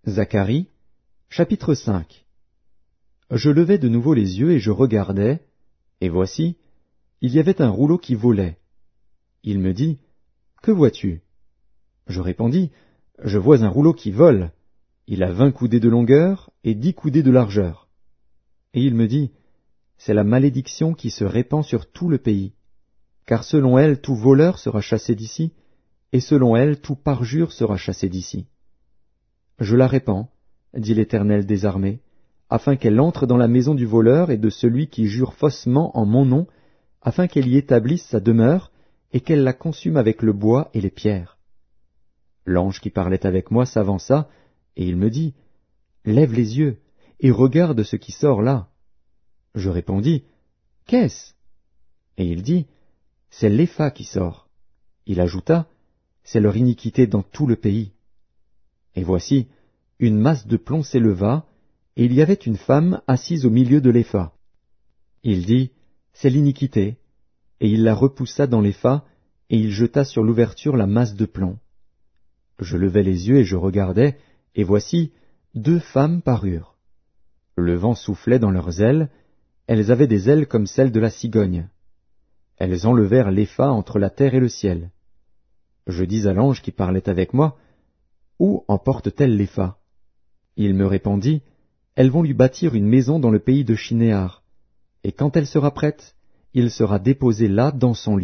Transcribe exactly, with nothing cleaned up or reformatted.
Zacharie, chapitre cinq. Je levai de nouveau les yeux et je regardai, et voici, il y avait un rouleau qui volait. Il me dit, « Que vois-tu » Je répondis, « Je vois un rouleau qui vole. Il a vingt coudées de longueur et dix coudées de largeur. » Et il me dit, « C'est la malédiction qui se répand sur tout le pays. Car selon elle, tout voleur sera chassé d'ici, et selon elle, tout parjure sera chassé d'ici. Je la répands, dit l'Éternel des armées, afin qu'elle entre dans la maison du voleur et de celui qui jure faussement en mon nom, afin qu'elle y établisse sa demeure, et qu'elle la consume avec le bois et les pierres. » L'ange qui parlait avec moi s'avança, et il me dit, « Lève les yeux, et regarde ce qui sort là. » Je répondis, « Qu'est-ce » Et il dit, « C'est l'Épha qui sort. » Il ajouta, « C'est leur iniquité dans tout le pays. » Et voici, une masse de plomb s'éleva, et il y avait une femme assise au milieu de l'Épha. Il dit, « C'est l'iniquité. » Et il la repoussa dans l'Épha, et il jeta sur l'ouverture la masse de plomb. Je levai les yeux et je regardai, et voici, deux femmes parurent. Le vent soufflait dans leurs ailes, elles avaient des ailes comme celles de la cigogne. Elles enlevèrent l'Épha entre la terre et le ciel. Je dis à l'ange qui parlait avec moi, « Où emportent-elles l'Épha » Il me répondit, « Elles vont lui bâtir une maison dans le pays de Shinéar, et quand elle sera prête, il sera déposé là dans son lieu. »